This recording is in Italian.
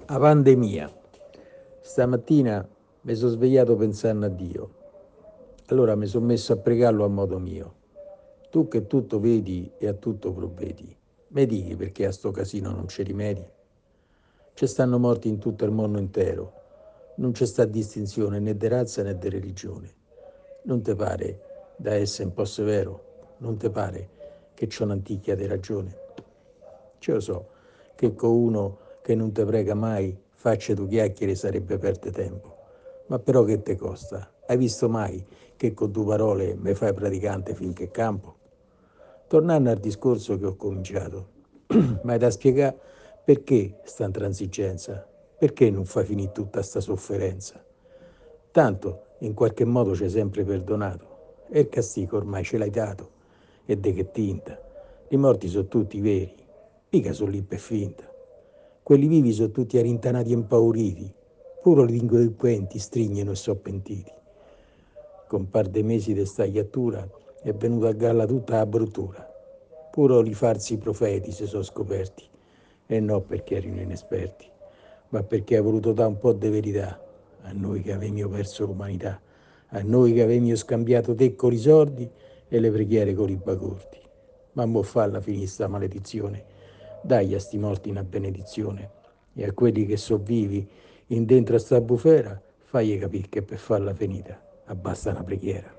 La pandemia. Stamattina mi sono svegliato pensando a Dio. Allora mi sono messo a pregarlo a modo mio. Tu che tutto vedi e a tutto provvedi, mi dici perché a sto casino non c'è rimedi? Ci stanno morti in tutto il mondo intero. Non c'è sta distinzione né di razza né di religione. Non te pare da essere un po' severo? Non te pare che c'ho un'anticchia di ragione? Ce lo so che con uno che non te prega mai, facce tu chiacchiere sarebbe perde tempo. Ma però che te costa? Hai visto mai che con due parole mi fai praticante finché campo? Tornando al discorso che ho cominciato, ma è da spiegare perché sta intransigenza? Perché non fai finire tutta sta sofferenza? Tanto in qualche modo c'è sempre perdonato e il castigo ormai ce l'hai dato. E de che tinta? I morti sono tutti veri, mica sono lì per finta. Quelli vivi sono tutti arrintanati e impauriti, pure i delinquenti strignano e sono pentiti. Con un par de mesi di stagliatura è venuta a galla tutta la bruttura. Pure i falsi profeti si sono scoperti, e non perché erano inesperti, ma perché ha voluto dare un po' di verità a noi che avevamo perso l'umanità, a noi che avevamo scambiato te con i sordi e le preghiere con i bacordi. Ma mo falla finire sta maledizione, dai a sti morti una benedizione e a quelli che sono vivi in dentro a sta bufera, fagli capire che per farla finita abbasta una preghiera.